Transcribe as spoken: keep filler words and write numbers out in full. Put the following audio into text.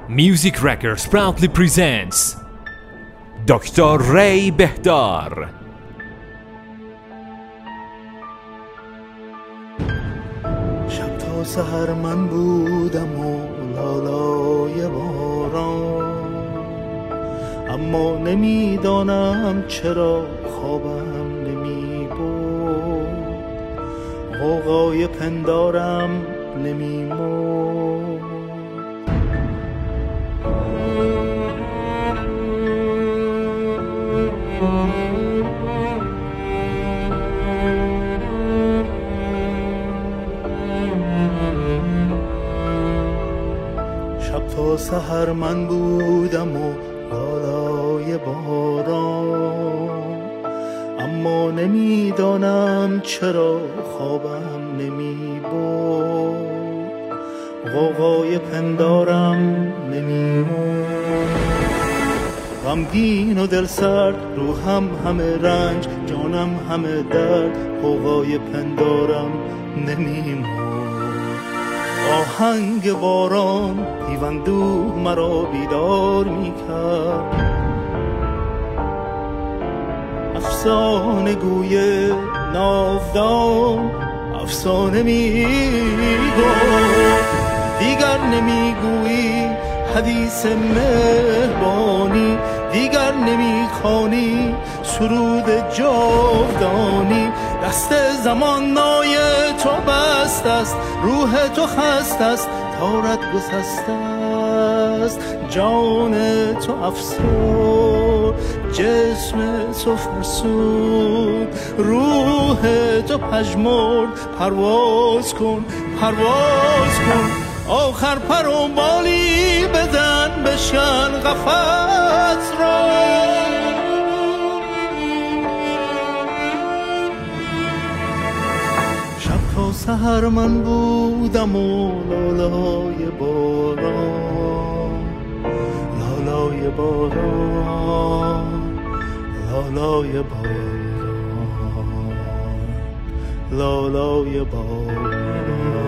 Music Records proudly presents دکتر ری بهدار. شب تا سحر من بودم و لالای باران، اما نمیدانم چرا خوابم نمی بود، غوغای پندارم نمی مرد. شب تا سحر من بودم و لالای باران، اما نمیدانم چرا خوابم نمی بود، غوغای پندارم نمی مرد. غمگین و دل سرد، روحم همه رنج، جانم همه درد، غوغای پندارم نمی مرد. آهنگ باران پیوندو مرا بیدار می کرد، افسانه گوی ناودان افسانه می گفت. دیگر نمی گویی حدیث مهربانی، دیگر نمی خوانی سرود جاودانی. دست زمان نای تو بست است، روح تو خست است، تارت گسست است، جان تو افسرد، جسم تو فرسود، روح تو پژمرد. پرواز کن پرواز کن، آخر پر و بالی بزن، بشکن قفس را. شب تا سحر من بودم و لالای باران، لالای باران، لالای باران، لالای باران.